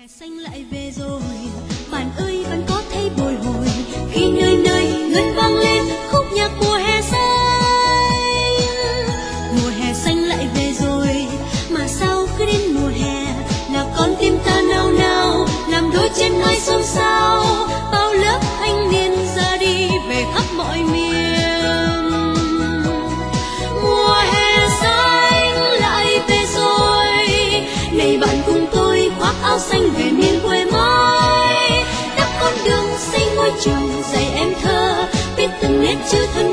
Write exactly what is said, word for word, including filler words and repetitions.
xanh lại về rồi, bạn ơi vẫn có thấy bồi hồi khi nơi nơi ngân vang lên khúc nhạc mùa hè xanh. Mùa hè xanh lại về rồi, mà sao cứ đến mùa hè là con tim ta nao nao, làm đôi chân ai xôn xao. Bao lớp thanh niên ra đi về khắp mọi miền. Mùa hè xanh lại về rồi, này bạn cùng tôi khoác áo xanh về miền quê mới. Đắp con đường xây ngôi trường dạy em thơ, biết từng nét chữ thân